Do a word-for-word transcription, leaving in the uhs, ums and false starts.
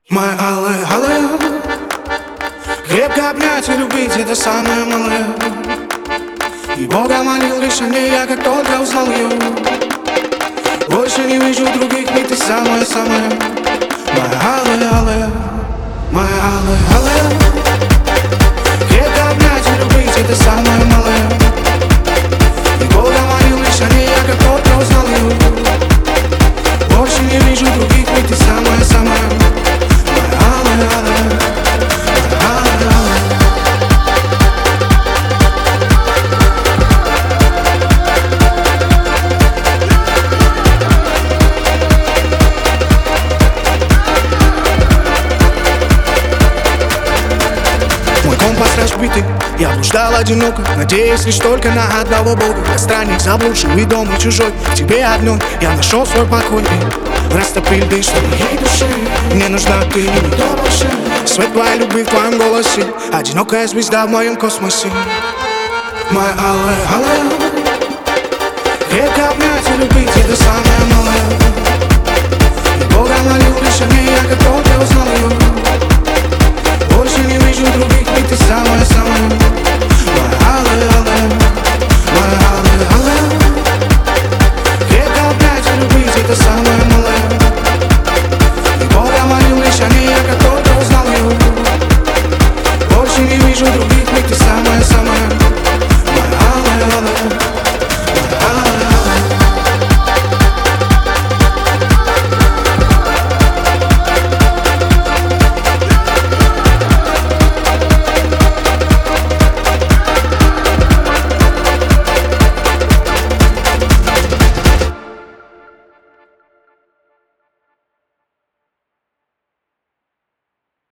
Моя алая, алая, крепко обнять и любить — это самое малое. И Бога молил лишь о ней, я как только узнал ее. Больше не вижу других, ведь ты самая-самая. Моя алая, алая, моя алая, алая, крепко обнять и любить — это самое малое. И Бога молил лишь о ней, я как только узнал ее. Больше не вижу других, ведь ты самая-самая. Мой компас разбитый, я блуждал одиноко, надеясь лишь только на одного Бога. Я странник, заблудший и дома чужой. В тебе одной я нашел свой покой. Растопил дышь в моей душе. Мне нужна ты, никто больше. Свет твоей любви в твоем голосе, одинокая звезда в моем космосе. Моя алая, алая, крепко обнять и любить — это самое малое. И Бога молил лишь о ней, я как